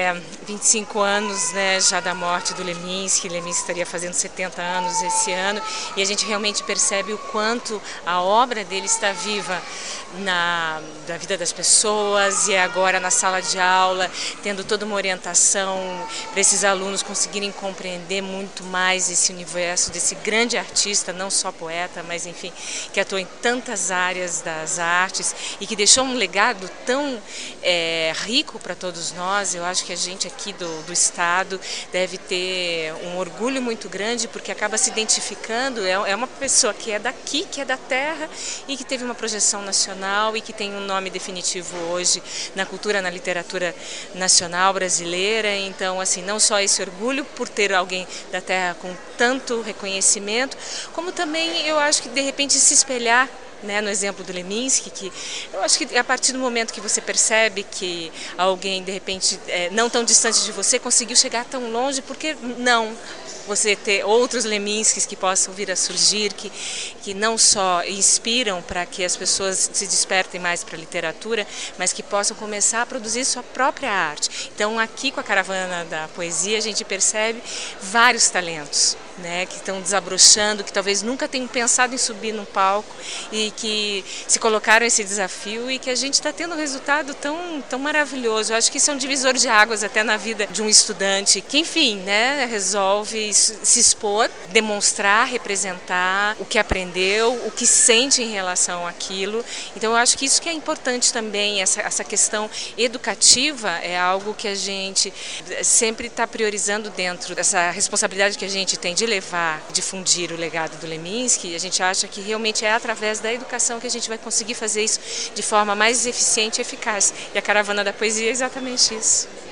25 anos, né, já da morte do Leminski. Leminski estaria fazendo 70 anos esse ano, e a gente realmente percebe o quanto a obra dele está viva na vida das pessoas, e agora na sala de aula, tendo toda uma orientação para esses alunos conseguirem compreender muito mais esse universo desse grande artista, não só poeta, mas enfim, que atua em tantas áreas das artes e que deixou um legado tão rico para todos nós. Eu acho que a gente aqui do estado deve ter um orgulho muito grande, porque acaba se identificando, é uma pessoa que é daqui, que é da terra e que teve uma projeção nacional e que tem um nome definitivo hoje na cultura, na literatura nacional brasileira. Então, assim, não só esse orgulho por ter alguém da terra com tanto reconhecimento, como também eu acho que de repente se espelhar, né, no exemplo do Leminski, que eu acho que a partir do momento que você percebe que alguém, de repente, não tão distante de você, conseguiu chegar tão longe, porque não você ter outros Leminskis que possam vir a surgir, que não só inspiram para que as pessoas se despertem mais para a literatura, mas que possam começar a produzir sua própria arte. Então, aqui com a Caravana da Poesia, a gente percebe vários talentos, né, que estão desabrochando, que talvez nunca tenham pensado em subir num palco e que se colocaram esse desafio, e que a gente está tendo um resultado tão maravilhoso. Eu acho que isso é um divisor de águas até na vida de um estudante que, enfim, né, resolve se expor, demonstrar, representar o que aprendeu, o que sente em relação àquilo. Então eu acho que isso que é importante também, essa questão educativa é algo que a gente sempre está priorizando dentro dessa responsabilidade que a gente tem de levar, difundir o legado do Leminski. A gente acha que realmente é através da educação que a gente vai conseguir fazer isso de forma mais eficiente e eficaz. E a Caravana da Poesia é exatamente isso.